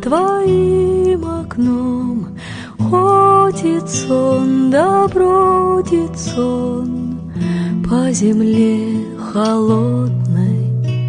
твоим окном ходит сон, да бродит сон по земле холодной,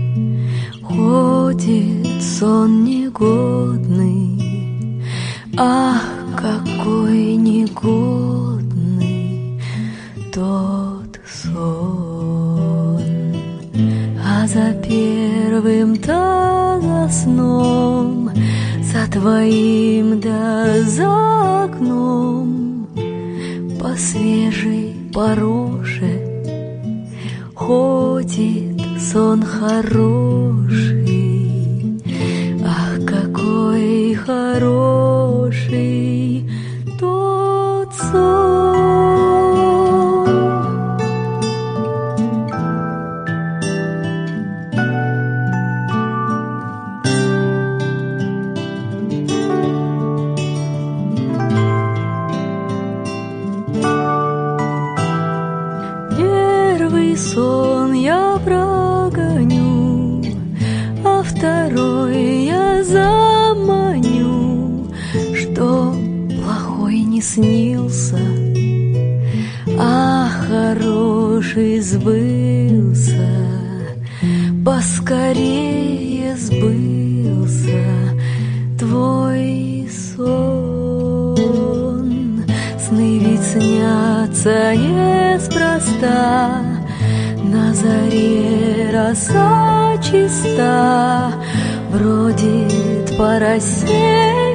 ходит сон негодный. Ах, какой негодный тот сон! А за первым-то за сном, за твоим да за окном, по свежей пороше ходит сон хороший. Ах, какой хороший тот сон! Первый сон я прогоню, а второй я заманю, что плохой не снился, а хороший сбылся, поскорее сбылся твой сон. Сны ведь снятся неспроста, на заре роса чиста бродит по росе